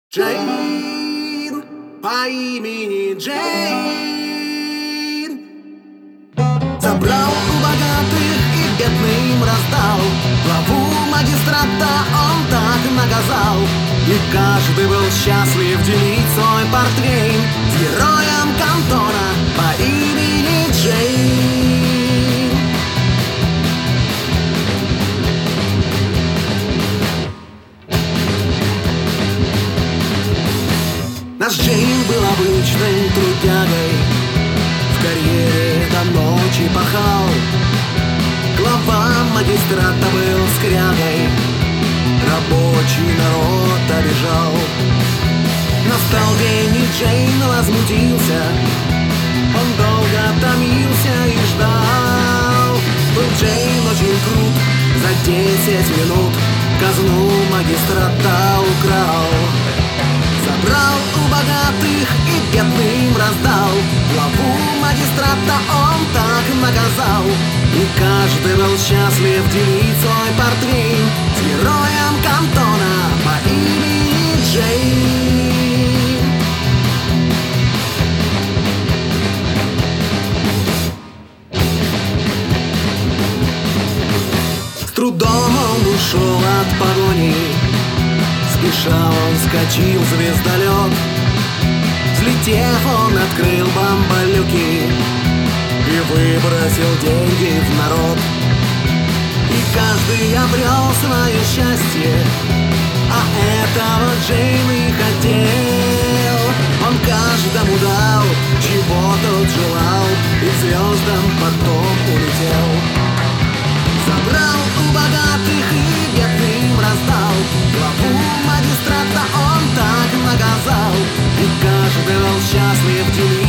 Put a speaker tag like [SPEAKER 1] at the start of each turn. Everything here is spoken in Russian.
[SPEAKER 1] Джейн по имени Джейн забрал у богатых и бедным раздал. Главу магистрата он так наказал, и каждый был счастлив делить свой портвейн с героем кантона по имени Джейн. Наш Джейн был обычным трудягой, в карьере до ночи пахал. Глава магистрата был скрягой, рабочий народ обижал. Настал день, и Джейн возмутился, он долго томился и ждал. Был Джейн очень крут, за 10 минут казну магистрата украл. Забрал у богатых и бедным раздал. Главу магистрата он так наказал, и каждый был счастлив делить свой портвейн с героем кантона по имени Джейн. С трудом он ушел от погони, спеша он вскочил в звездолет. Взлетев, он открыл бамбалюки и выбросил деньги в народ. И каждый обрел свое счастье, а этого Джейн и хотел. Он каждому дал, чего тот желал, и к звездам потом улетел. Забрал у богатых и бедным раздал. Главу магистрата он так наказал, и каждый был счастлив.